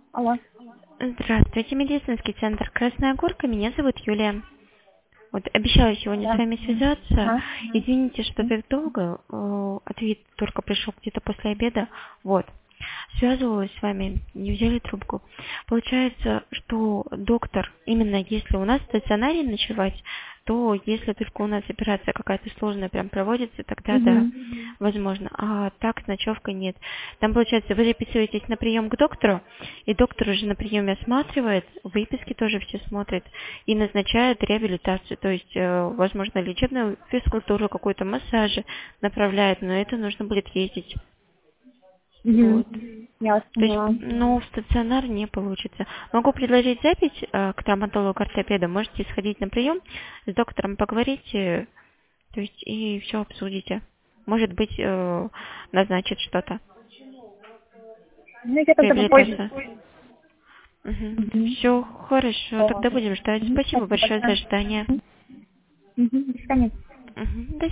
Алло. Здравствуйте, медицинский центр Красная Горка. Меня зовут Юлия. Вот обещала сегодня с Да. вами связаться. Ага. Извините, что так долго. Ответ только пришел где-то после обеда. Вот. Связывалась с вами, не взяли трубку. Получается, что доктор, именно если у нас в стационаре ночевать, то если только у нас операция какая-то сложная прям проводится, тогда да, Угу. возможно. А так с ночевкой нет. Там, получается, вы записываетесь на прием к доктору, и доктор уже на приеме осматривает, выписки тоже все смотрит и назначает реабилитацию. То есть, возможно, лечебную физкультуру, какую-то массажи направляет, но это нужно будет ездить. Угу. Вот. Я вас То есть, поняла. ну, в стационар не получится. Могу предложить запись к травматологу-ортопеду. Можете сходить на прием, с доктором поговорить, то есть, и все обсудите. Может быть, назначит что-то. Ну, я тогда попозже. Реабилитацию. Угу. Угу. Все хорошо, тогда будем ждать. Угу. Спасибо Спасибо большое за большое. ожидание. Угу. До свидания. Угу. До